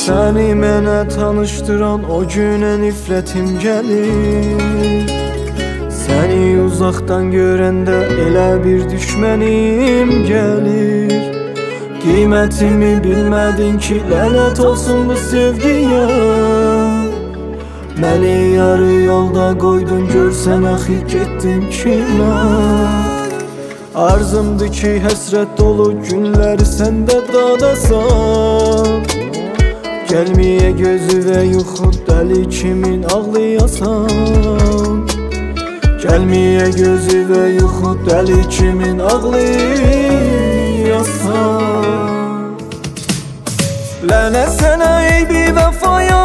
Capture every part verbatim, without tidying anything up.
Səni mənə tanışdıran o günə nifrətim gəlir. Səni uzaqdan görəndə elə bir düşmənim gəlir. Qiymətimi bilmədin ki, lənət olsun bu sevgiyə. Məni yarı yolda qoydun, görsən axı getdin kimə. Arzımdır ki, həsrət dolu günləri səndə dadasan. Gəlməyə gözü və yuxu dəli kimin ağlayasan. Gəlməyə gözü və yuxu dəli kimin ağlayasan. Lənət sənə eybi vəfaya,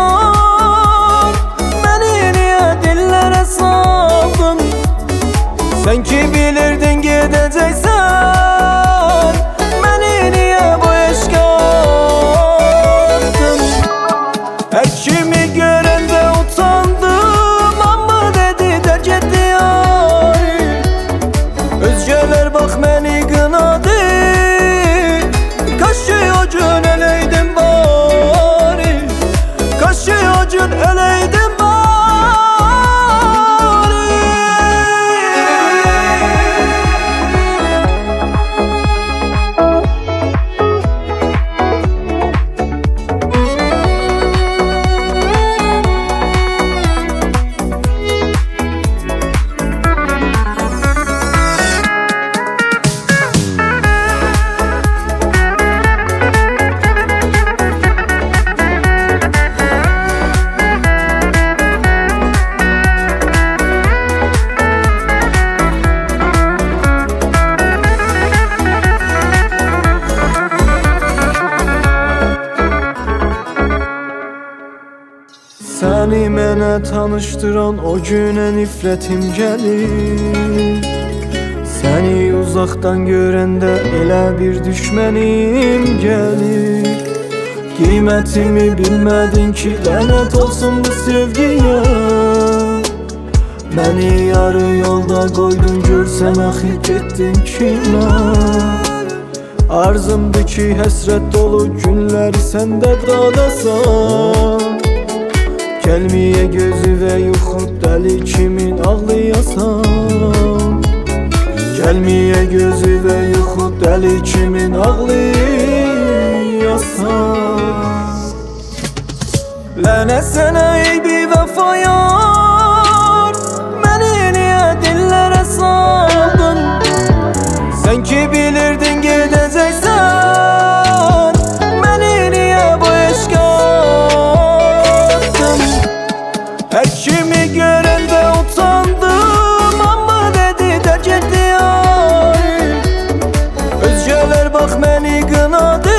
məni niyə dillərə saldın? Sən ki bilirdin gedəcəksən, məni niyə bu eşqə attın? Hər kimi görəndə utandım, amma dedi də getdi ay. Özgələr bax məni qınadı, kaş ki o gün öləydim bari, kaş ki o gün öləydim bari. Səni mənə tanışdıran o günə nifrətim gəlir. Səni uzaqdan görəndə elə bir düşmənim gəlir. Qiymətimi bilmədin ki, lənət olsun bu sevgiyə. Məni yarı yolda qoydun, görsən axı getdin kimə. Arzımdır ki, həsrət dolu günləri səndə dadasan. Gəlməyə gözü və yuxu dəli kimin ağlayasan. Gəlməyə gözü və yuxu dəli kimin ağlayasan. Lənət sənə eybi vəfaya, məni niyə dillərə saldın? Sən ki bilirdin gedəcəksən, məni niyə bu eşqə attın? Hər kimi görəndə utandım, amma dedi də getdi ay. Özgələr bax məni qınadı,